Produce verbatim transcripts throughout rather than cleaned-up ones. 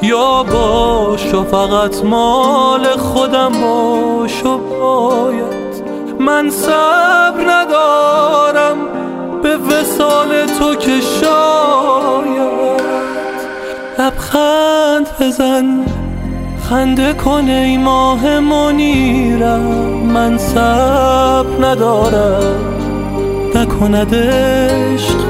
یا باش و فقط مال خودم باش و باید من صبر ندارم به وصال تو که شاید لبخند بزن خنده کن ای ماه منیرم من صبر ندارم نکند عشق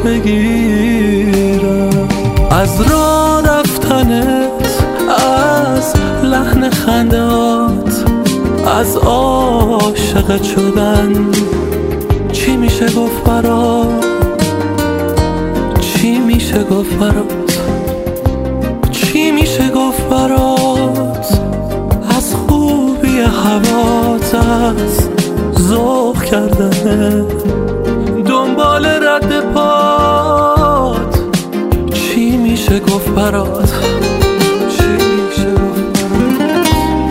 بگیرم از راه رفتنت از لحن خندهات از عاشقت شدن چی میشه گفت برات چی میشه گفت برات چی میشه گفت برات از خوبی هوات از ذوق کردن دنبال رد پات چی میشه گفت برات چی میشه گفت برات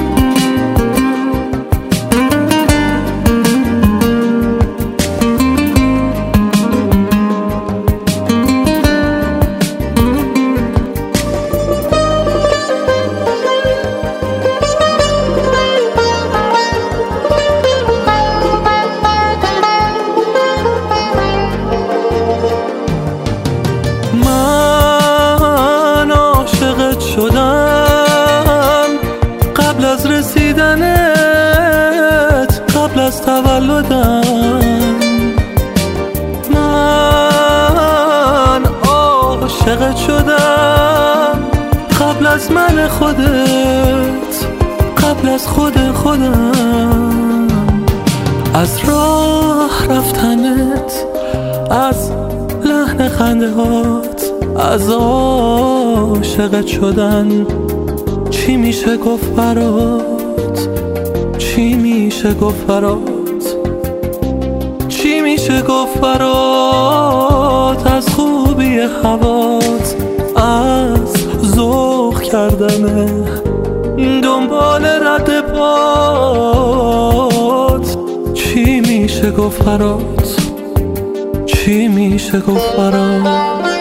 شدم قبل از رسیدنت قبل از تولدم من عاشقت شدم قبل از من خودت قبل از خود خودم از راه رفتنت از لحن خنده هات از عاشقت شدن چی میشه گفت برات چی میشه گفت برات چی میشه گفت برات از خوبی هوات از ذوق کردنه دنبال رد پات چی میشه گفت برات چی میشه گفت برات